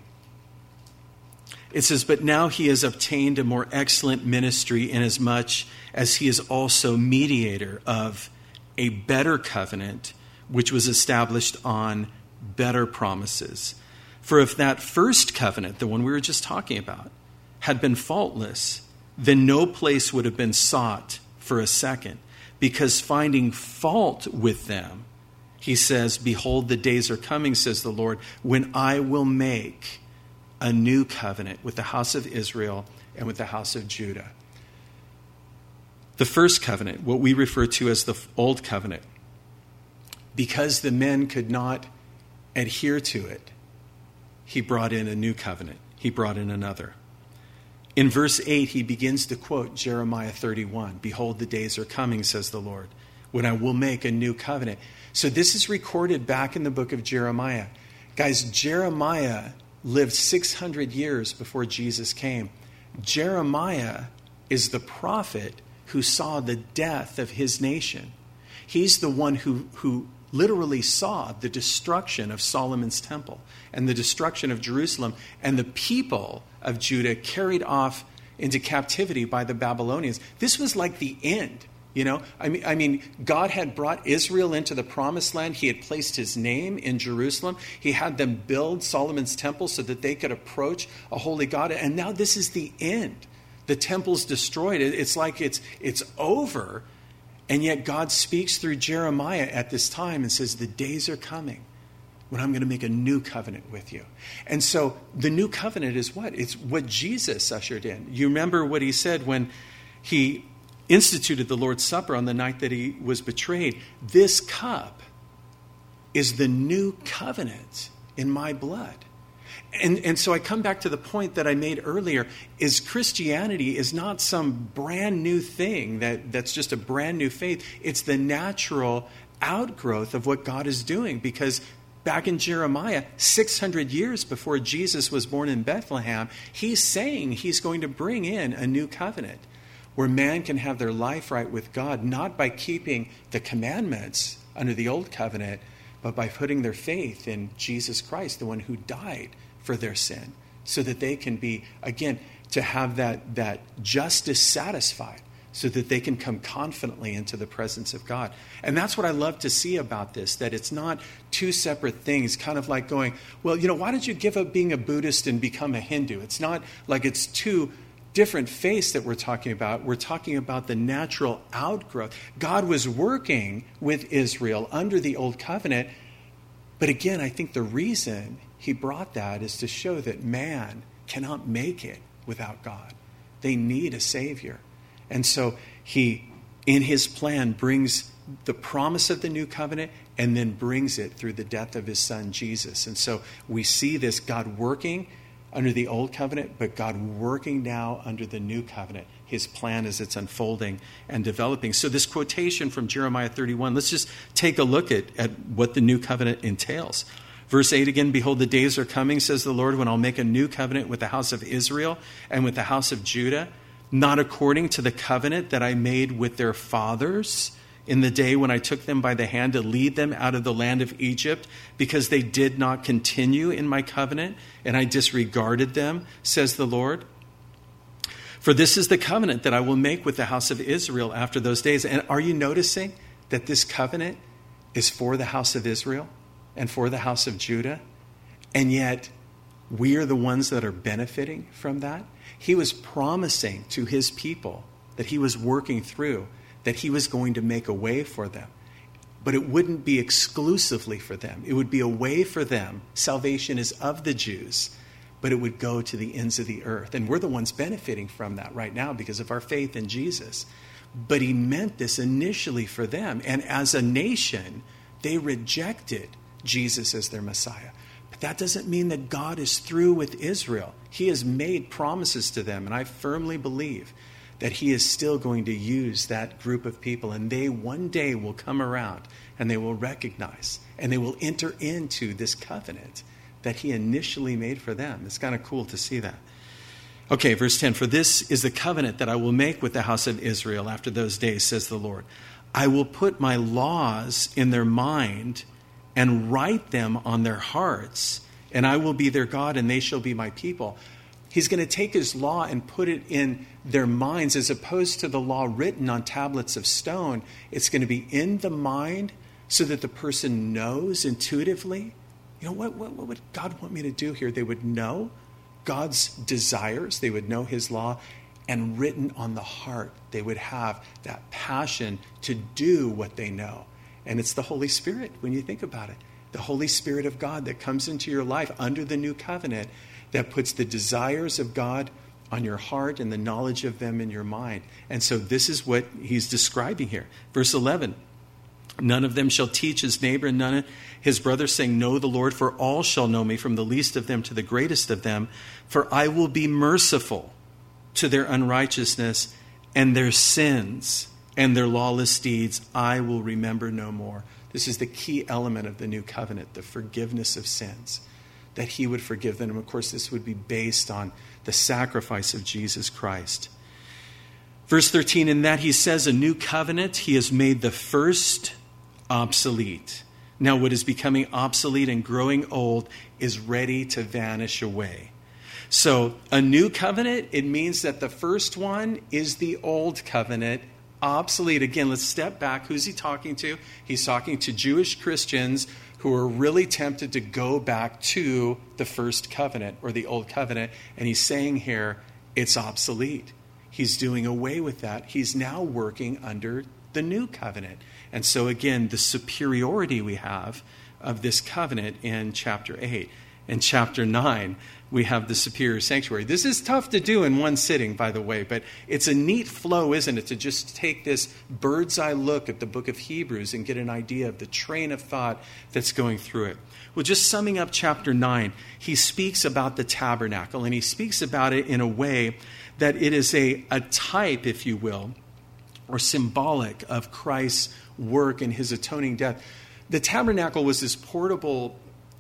Speaker 1: It says, but now he has obtained a more excellent ministry, inasmuch as he is also mediator of a better covenant, which was established on better promises. For if that first covenant, the one we were just talking about, had been faultless, then no place would have been sought for a second, because finding fault with them, he says, behold, the days are coming, says the Lord, when I will make a new covenant with the house of Israel and with the house of Judah. The first covenant, what we refer to as the old covenant, because the men could not adhere to it, he brought in a new covenant. He brought in another. In verse eight, he begins to quote Jeremiah thirty-one. Behold, the days are coming, says the Lord, when I will make a new covenant. So this is recorded back in the book of Jeremiah. Guys, Jeremiah lived six hundred years before Jesus came. Jeremiah is the prophet who saw the death of his nation. He's the one who, who literally saw the destruction of Solomon's temple and the destruction of Jerusalem and the people of Judah carried off into captivity by the Babylonians. This was like the end. You know, I mean, I mean, God had brought Israel into the promised land. He had placed his name in Jerusalem. He had them build Solomon's temple so that they could approach a holy God. And now this is the end. The temple's destroyed. It's like it's it's over. And yet God speaks through Jeremiah at this time and says, the days are coming when I'm going to make a new covenant with you. And so the new covenant is what? It's what Jesus ushered in. You remember what he said when he instituted the Lord's Supper on the night that he was betrayed. This cup is the new covenant in my blood. And, and so I come back to the point that I made earlier, is Christianity is not some brand new thing that, that's just a brand new faith. It's the natural outgrowth of what God is doing. Because back in Jeremiah, six hundred years before Jesus was born in Bethlehem, he's saying he's going to bring in a new covenant where man can have their life right with God, not by keeping the commandments under the old covenant, but by putting their faith in Jesus Christ, the one who died for their sin, so that they can be, again, to have that, that justice satisfied, so that they can come confidently into the presence of God. And that's what I love to see about this, that it's not two separate things, kind of like going, well, you know, why did you give up being a Buddhist and become a Hindu? It's not like it's two different faiths that we're talking about. We're talking about the natural outgrowth. God was working with Israel under the Old Covenant, but again, I think the reason he brought that is to show that man cannot make it without God. They need a Savior. And so he, in his plan, brings the promise of the new covenant and then brings it through the death of his son, Jesus. And so we see this God working under the old covenant, but God working now under the new covenant. His plan as it's unfolding and developing. So this quotation from Jeremiah thirty-one, let's just take a look at, at what the new covenant entails. Verse eight again, behold, the days are coming, says the Lord, when I'll make a new covenant with the house of Israel and with the house of Judah, not according to the covenant that I made with their fathers in the day when I took them by the hand to lead them out of the land of Egypt, because they did not continue in my covenant, and I disregarded them, says the Lord. For this is the covenant that I will make with the house of Israel after those days. And are you noticing that this covenant is for the house of Israel and for the house of Judah? And yet we are the ones that are benefiting from that. He was promising to his people that he was working through, that he was going to make a way for them. But it wouldn't be exclusively for them. It would be a way for them. Salvation is of the Jews, but it would go to the ends of the earth. And we're the ones benefiting from that right now because of our faith in Jesus. But he meant this initially for them. And as a nation, they rejected Jesus as their Messiah. But that doesn't mean that God is through with Israel. He has made promises to them. And I firmly believe that he is still going to use that group of people. And they one day will come around and they will recognize and they will enter into this covenant that he initially made for them. It's kind of cool to see that. Okay, verse ten. For this is the covenant that I will make with the house of Israel after those days, says the Lord. I will put my laws in their mind and write them on their hearts, and I will be their God and they shall be my people. He's going to take his law and put it in their minds as opposed to the law written on tablets of stone. It's going to be in the mind so that the person knows intuitively. You know, what, what, what would God want me to do here? They would know God's desires. They would know his law. And written on the heart, they would have that passion to do what they know. And it's the Holy Spirit when you think about it. The Holy Spirit of God that comes into your life under the new covenant that puts the desires of God on your heart and the knowledge of them in your mind. And so this is what he's describing here. Verse eleven. None of them shall teach his neighbor and none of his brother, saying, know the Lord, for all shall know me, from the least of them to the greatest of them. For I will be merciful to their unrighteousness, and their sins and their lawless deeds I will remember no more. This is the key element of the new covenant, the forgiveness of sins, that he would forgive them. And of course, this would be based on the sacrifice of Jesus Christ. Verse thirteen, in that he says a new covenant, he has made the first obsolete. Now what is becoming obsolete and growing old is ready to vanish away. So a new covenant, it means that the first one is the old covenant, obsolete. Again, let's step back. Who's he talking to? He's talking to Jewish Christians who are really tempted to go back to the first covenant or the old covenant. And he's saying here, it's obsolete. He's doing away with that. He's now working under the new covenant. And so again, the superiority we have of this covenant in chapter eight. In chapter nine, we have the superior sanctuary. This is tough to do in one sitting, by the way, but it's a neat flow, isn't it, to just take this bird's eye look at the book of Hebrews and get an idea of the train of thought that's going through it. Well, just summing up chapter nine, he speaks about the tabernacle, and he speaks about it in a way that it is a, a type, if you will, or symbolic of Christ's work and his atoning death. The tabernacle was this portable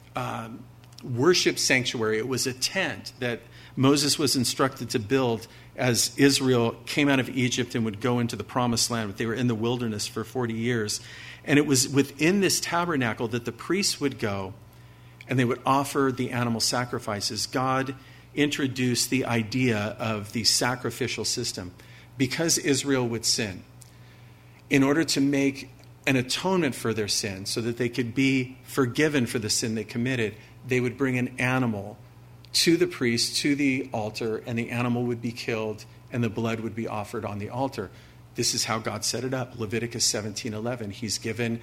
Speaker 1: um, worship sanctuary. It was a tent that Moses was instructed to build as Israel came out of Egypt and would go into the promised land. But they were in the wilderness for forty years. And it was within this tabernacle that the priests would go and they would offer the animal sacrifices. God introduced the idea of the sacrificial system because Israel would sin. In order to make an atonement for their sin so that they could be forgiven for the sin they committed, they would bring an animal to the priest, to the altar, and the animal would be killed and the blood would be offered on the altar. This is how God set it up. Leviticus seventeen eleven. He's given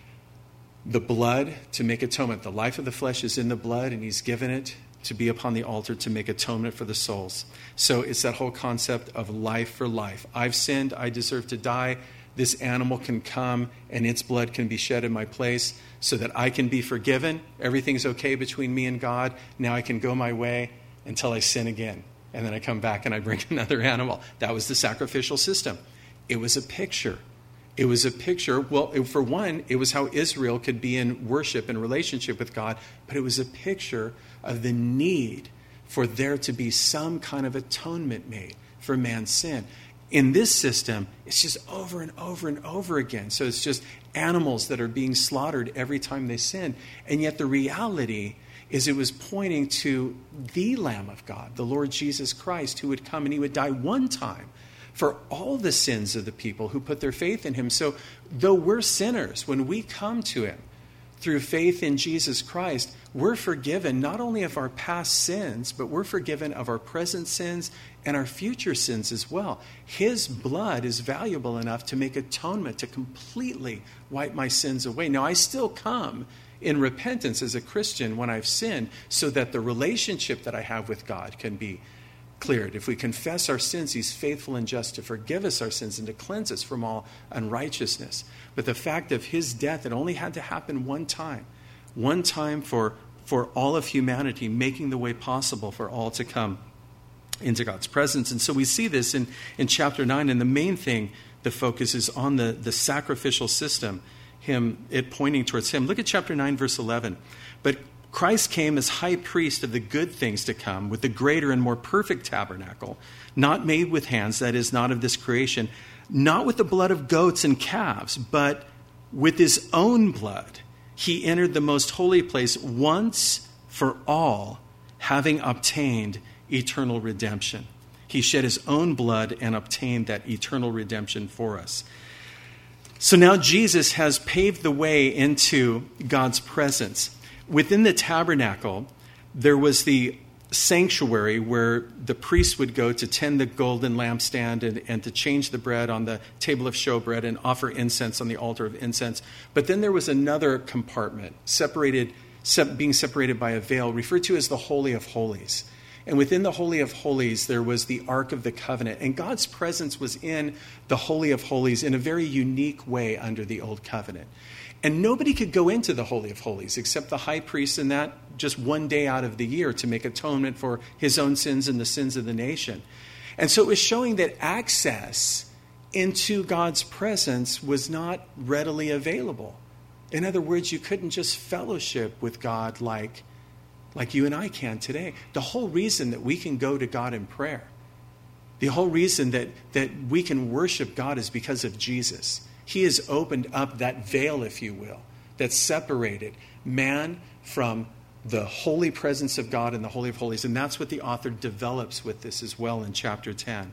Speaker 1: the blood to make atonement. The life of the flesh is in the blood, and he's given it to be upon the altar to make atonement for the souls. So it's that whole concept of life for life. I've sinned. I deserve to die. This animal can come and its blood can be shed in my place so that I can be forgiven. Everything's okay between me and God. Now I can go my way until I sin again. And then I come back and I bring another animal. That was the sacrificial system. It was a picture. It was a picture. Well, it, for one, it was how Israel could be in worship and relationship with God. But it was a picture of the need for there to be some kind of atonement made for man's sin. In this system, it's just over and over and over again. So it's just animals that are being slaughtered every time they sin. And yet the reality is it was pointing to the Lamb of God, the Lord Jesus Christ, who would come and he would die one time for all the sins of the people who put their faith in him. So though we're sinners, when we come to him through faith in Jesus Christ, we're forgiven not only of our past sins, but we're forgiven of our present sins and our future sins as well. His blood is valuable enough to make atonement, to completely wipe my sins away. Now, I still come in repentance as a Christian when I've sinned so that the relationship that I have with God can be cleared. If we confess our sins, he's faithful and just to forgive us our sins and to cleanse us from all unrighteousness. But the fact of his death, it only had to happen one time. One time for, for all of humanity, making the way possible for all to come into God's presence. And so we see this in, in chapter nine, and the main thing, the focus is on the, the sacrificial system, him it pointing towards him. Look at chapter nine, verse eleven. But Christ came as high priest of the good things to come, with the greater and more perfect tabernacle, not made with hands, that is, not of this creation, not with the blood of goats and calves, but with his own blood. He entered the most holy place once for all, having obtained eternal redemption. He shed his own blood and obtained that eternal redemption for us. So now Jesus has paved the way into God's presence. Within the tabernacle, there was the sanctuary where the priests would go to tend the golden lampstand and, and to change the bread on the table of showbread and offer incense on the altar of incense. But then there was another compartment, separated, sep- being separated by a veil, referred to as the Holy of Holies. And within the Holy of Holies, there was the Ark of the Covenant. And God's presence was in the Holy of Holies in a very unique way under the Old Covenant. And nobody could go into the Holy of Holies except the high priest, and that just one day out of the year to make atonement for his own sins and the sins of the nation. And so it was showing that access into God's presence was not readily available. In other words, you couldn't just fellowship with God like, like you and I can today. The whole reason that we can go to God in prayer, the whole reason that, that we can worship God is because of Jesus. He has opened up that veil, if you will, that separated man from the holy presence of God in the Holy of Holies. And that's what the author develops with this as well in chapter ten.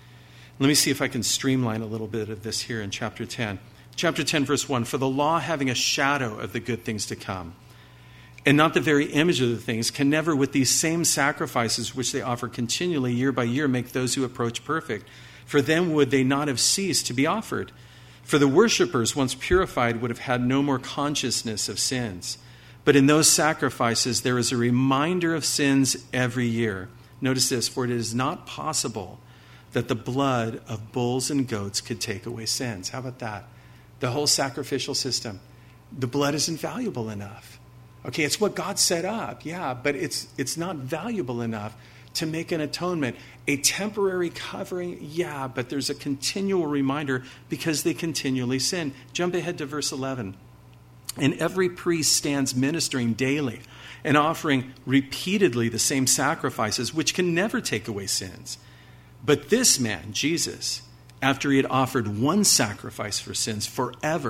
Speaker 1: Let me see if I can streamline a little bit of this here in chapter ten. Chapter ten, verse one, for the law having a shadow of the good things to come, and not the very image of the things, can never with these same sacrifices which they offer continually year by year make those who approach perfect. For then would they not have ceased to be offered. For the worshippers, once purified, would have had no more consciousness of sins. But in those sacrifices, there is a reminder of sins every year. Notice this, for it is not possible that the blood of bulls and goats could take away sins. How about that? The whole sacrificial system. The blood isn't valuable enough. Okay, it's what God set up, yeah, but it's it's not valuable enough to make an atonement. A temporary covering, yeah, but there's a continual reminder because they continually sin. Jump ahead to verse eleven. And every priest stands ministering daily and offering repeatedly the same sacrifices, which can never take away sins. But this man, Jesus, after he had offered one sacrifice for sins forever,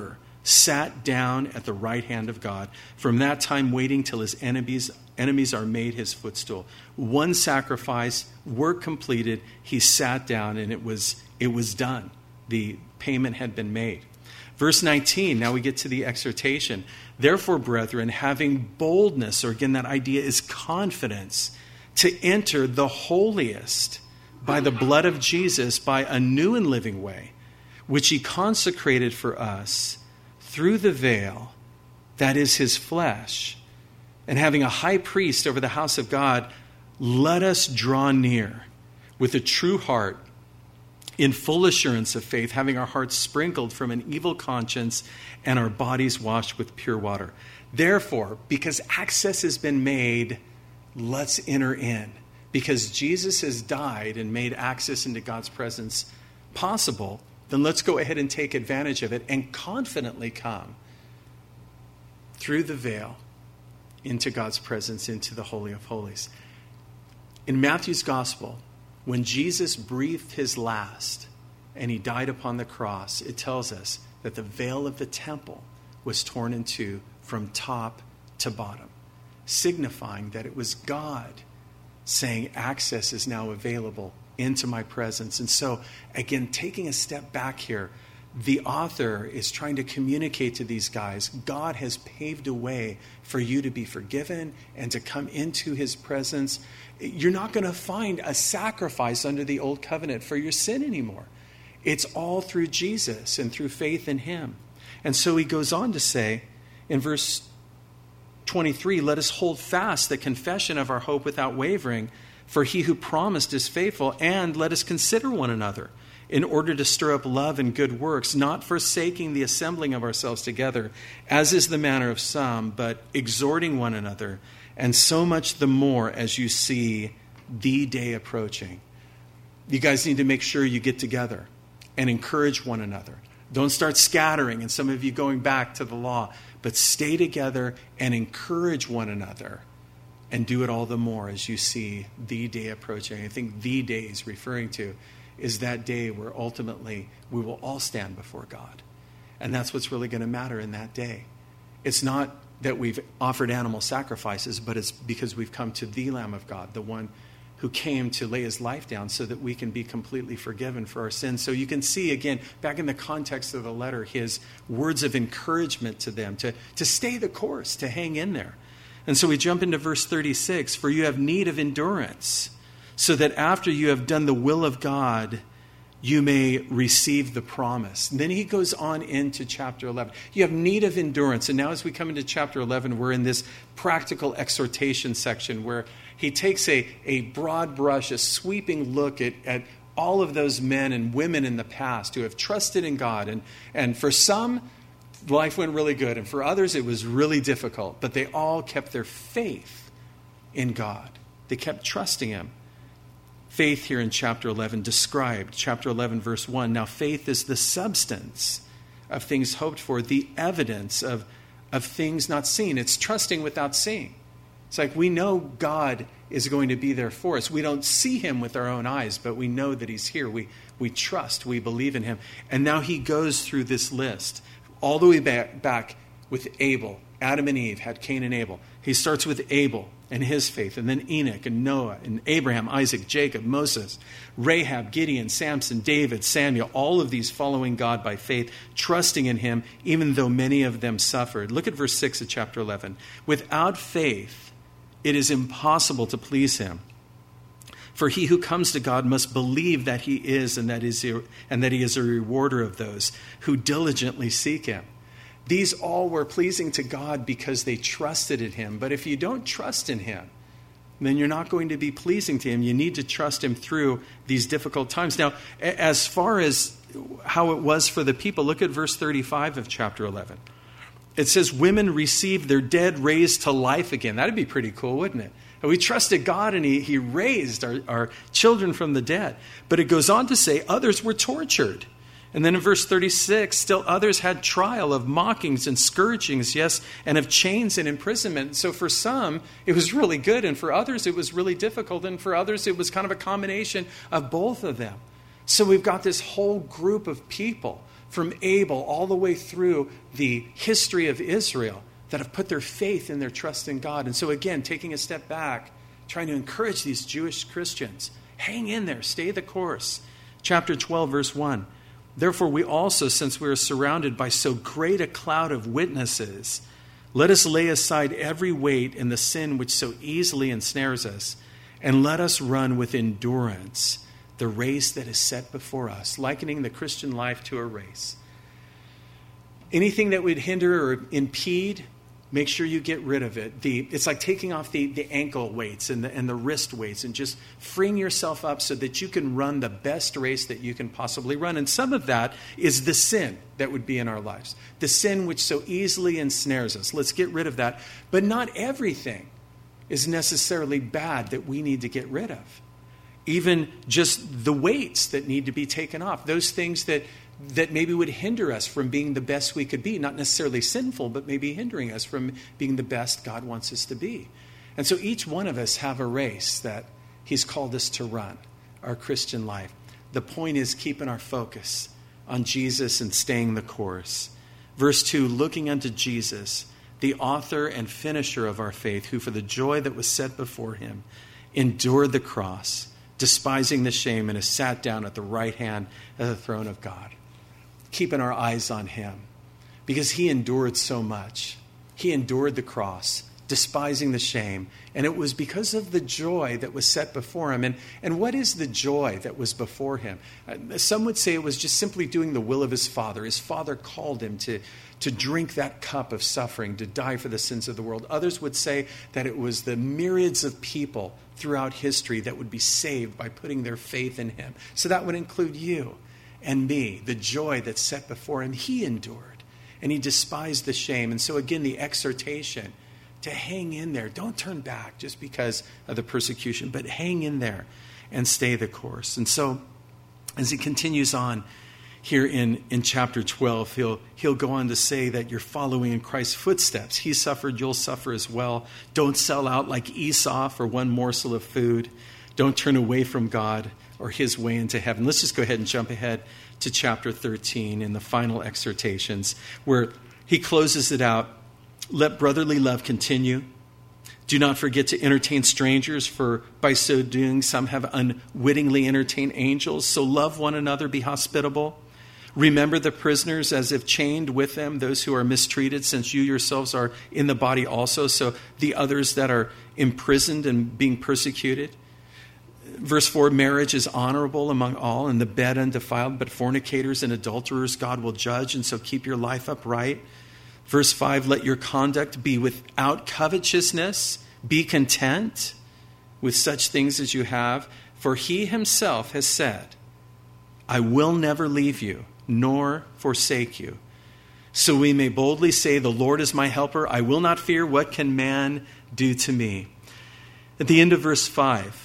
Speaker 1: sat down at the right hand of God, from that time waiting till his enemies enemies are made his footstool. One sacrifice, work completed, he sat down, and it was it was done. The payment had been made. Verse nineteen, now we get to the exhortation. Therefore, brethren, having boldness, or again, that idea is confidence, to enter the holiest by the blood of Jesus, by a new and living way, which he consecrated for us through the veil, that is his flesh. And having a high priest over the house of God, let us draw near with a true heart, in full assurance of faith, having our hearts sprinkled from an evil conscience and our bodies washed with pure water. Therefore, because access has been made, let's enter in. Because Jesus has died and made access into God's presence possible, then let's go ahead and take advantage of it and confidently come through the veil into God's presence, into the Holy of Holies. In Matthew's Gospel, when Jesus breathed his last and he died upon the cross, it tells us that the veil of the temple was torn in two from top to bottom, signifying that it was God saying access is now available into my presence. And so, again, taking a step back here, the author is trying to communicate to these guys, God has paved a way for you to be forgiven and to come into his presence. You're not going to find a sacrifice under the old covenant for your sin anymore. It's all through Jesus and through faith in him. And so he goes on to say in verse twenty-three, let us hold fast the confession of our hope without wavering, for he who promised is faithful, and let us consider one another in order to stir up love and good works, not forsaking the assembling of ourselves together, as is the manner of some, but exhorting one another, and so much the more as you see the day approaching. You guys need to make sure you get together and encourage one another. Don't start scattering and some of you going back to the law, but stay together and encourage one another, and do it all the more as you see the day approaching. I think the day he's referring to is that day where ultimately we will all stand before God. And that's what's really going to matter in that day. It's not that we've offered animal sacrifices, but it's because we've come to the Lamb of God, the one who came to lay his life down so that we can be completely forgiven for our sins. So you can see, again, back in the context of the letter, his words of encouragement to them to, to stay the course, to hang in there. And so we jump into verse thirty-six, for you have need of endurance, so that after you have done the will of God, you may receive the promise. And then he goes on into chapter eleven. You have need of endurance. And now as we come into chapter eleven, we're in this practical exhortation section where he takes a, a broad brush, a sweeping look at, at all of those men and women in the past who have trusted in God. And, and for some, life went really good. And for others, it was really difficult. But they all kept their faith in God. They kept trusting him. Faith here in chapter eleven described, chapter eleven, verse one. Now faith is the substance of things hoped for, the evidence of, of things not seen. It's trusting without seeing. It's like we know God is going to be there for us. We don't see him with our own eyes, but we know that he's here. We, we trust, we believe in him. And now he goes through this list all the way back, back with Abel. Adam and Eve had Cain and Abel. He starts with Abel and his faith, and then Enoch and Noah and Abraham, Isaac, Jacob, Moses, Rahab, Gideon, Samson, David, Samuel, all of these following God by faith, trusting in him, even though many of them suffered. Look at verse six of chapter eleven. Without faith, it is impossible to please him. For he who comes to God must believe that he is and that is and that he is a rewarder of those who diligently seek him. These all were pleasing to God because they trusted in him. But if you don't trust in him, then you're not going to be pleasing to him. You need to trust him through these difficult times. Now, as far as how it was for the people, look at verse thirty-five of chapter eleven. It says, women received their dead raised to life again. That'd be pretty cool, wouldn't it? We trusted God and he, he raised our, our children from the dead. But it goes on to say others were tortured. And then in verse thirty-six, still others had trial of mockings and scourgings, yes, and of chains and imprisonment. So for some, it was really good. And for others, it was really difficult. And for others, it was kind of a combination of both of them. So we've got this whole group of people from Abel all the way through the history of Israel that have put their faith and their trust in God. And so again, taking a step back, trying to encourage these Jewish Christians, hang in there, stay the course. Chapter twelve, verse one. Therefore we also, since we are surrounded by so great a cloud of witnesses, let us lay aside every weight and the sin which so easily ensnares us, and let us run with endurance the race that is set before us, likening the Christian life to a race. Anything that would hinder or impede, make sure you get rid of it. The, it's like taking off the, the ankle weights and the, and the wrist weights and just freeing yourself up so that you can run the best race that you can possibly run. And some of that is the sin that would be in our lives. The sin which so easily ensnares us. Let's get rid of that. But not everything is necessarily bad that we need to get rid of. Even just the weights that need to be taken off. Those things that that maybe would hinder us from being the best we could be. Not necessarily sinful, but maybe hindering us from being the best God wants us to be. And so each one of us have a race that he's called us to run, our Christian life. The point is keeping our focus on Jesus and staying the course. Verse two, looking unto Jesus, the author and finisher of our faith, who for the joy that was set before him endured the cross, despising the shame, and has sat down at the right hand of the throne of God. Keeping our eyes on him because he endured so much. He endured the cross, despising the shame. And it was because of the joy that was set before him. And, and what is the joy that was before him? Uh, some would say it was just simply doing the will of his Father. His Father called him to, to drink that cup of suffering, to die for the sins of the world. Others would say that it was the myriads of people throughout history that would be saved by putting their faith in him. So that would include you and me, the joy that's set before him. He endured, and he despised the shame. And so again, the exhortation to hang in there. Don't turn back just because of the persecution, but hang in there and stay the course. And so as he continues on here in, in chapter twelve, he'll, he'll go on to say that you're following in Christ's footsteps. He suffered, you'll suffer as well. Don't sell out like Esau for one morsel of food. Don't turn away from God or his way into heaven. Let's just go ahead and jump ahead to chapter thirteen in the final exhortations, where he closes it out. Let brotherly love continue. Do not forget to entertain strangers, for by so doing some have unwittingly entertained angels. So love one another, be hospitable. Remember the prisoners as if chained with them, those who are mistreated, since you yourselves are in the body also. So the others that are imprisoned and being persecuted. Verse four, marriage is honorable among all, and the bed undefiled, but fornicators and adulterers God will judge, and so keep your life upright. Verse five, let your conduct be without covetousness. Be content with such things as you have, for he himself has said, I will never leave you, nor forsake you. So we may boldly say, the Lord is my helper. I will not fear. What can man do to me? At the end of verse five,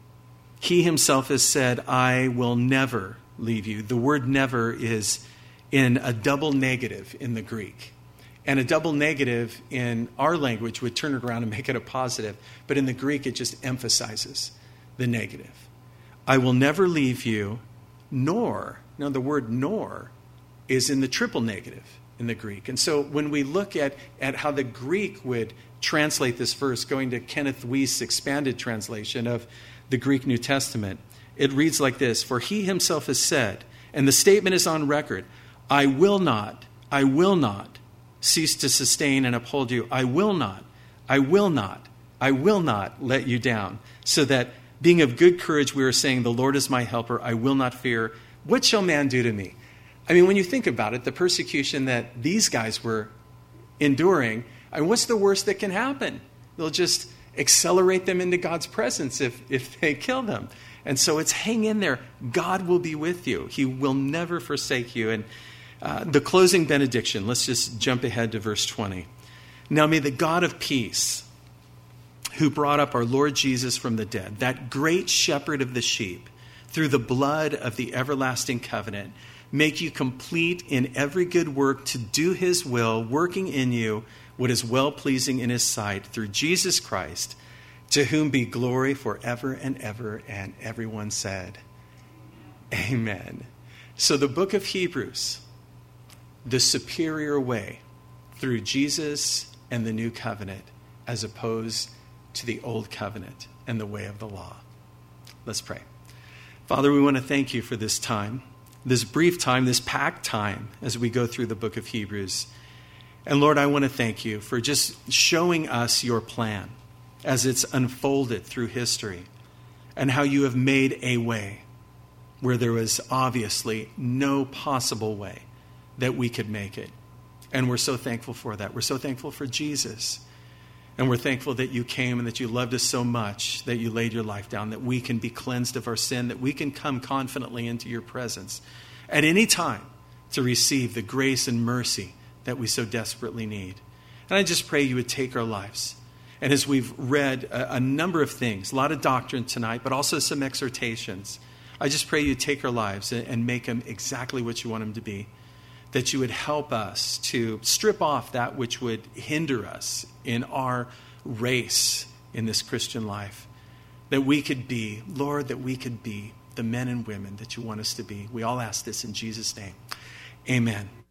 Speaker 1: he himself has said, I will never leave you. The word never is in a double negative in the Greek. And a double negative in our language would turn it around and make it a positive. But in the Greek, it just emphasizes the negative. I will never leave you, nor. Now, the word nor is in the triple negative in the Greek. And so when we look at, at how the Greek would translate this verse, going to Kenneth Wuest's expanded translation of the Greek New Testament, it reads like this: for he himself has said, and the statement is on record, I will not, I will not cease to sustain and uphold you. I will not, I will not, I will not let you down. So that being of good courage, we are saying, the Lord is my helper, I will not fear. What shall man do to me? I mean, when you think about it, the persecution that these guys were enduring, I mean, what's the worst that can happen? They'll just accelerate them into God's presence if, if they kill them. And so it's hang in there. God will be with you. He will never forsake you. And uh, the closing benediction, let's just jump ahead to verse twenty. Now may the God of peace, who brought up our Lord Jesus from the dead, that great shepherd of the sheep, through the blood of the everlasting covenant, make you complete in every good work to do his will, working in you what is well-pleasing in his sight, through Jesus Christ, to whom be glory forever and ever. And everyone said, amen. So the book of Hebrews the superior way through Jesus and the new covenant, as opposed to the old covenant and the way of the law. Let's pray. Father, we want to thank you for this time, this brief time, this packed time as we go through the book of Hebrews. And Lord, I want to thank you for just showing us your plan as it's unfolded through history, and how you have made a way where there was obviously no possible way that we could make it. And we're so thankful for that. We're so thankful for Jesus. And we're thankful that you came and that you loved us so much that you laid your life down, that we can be cleansed of our sin, that we can come confidently into your presence at any time to receive the grace and mercy that we so desperately need. And I just pray you would take our lives. And as we've read a, a number of things, a lot of doctrine tonight, but also some exhortations, I just pray you take our lives and, and make them exactly what you want them to be. That you would help us to strip off that which would hinder us in our race in this Christian life. That we could be, Lord, that we could be the men and women that you want us to be. We all ask this in Jesus' name. Amen.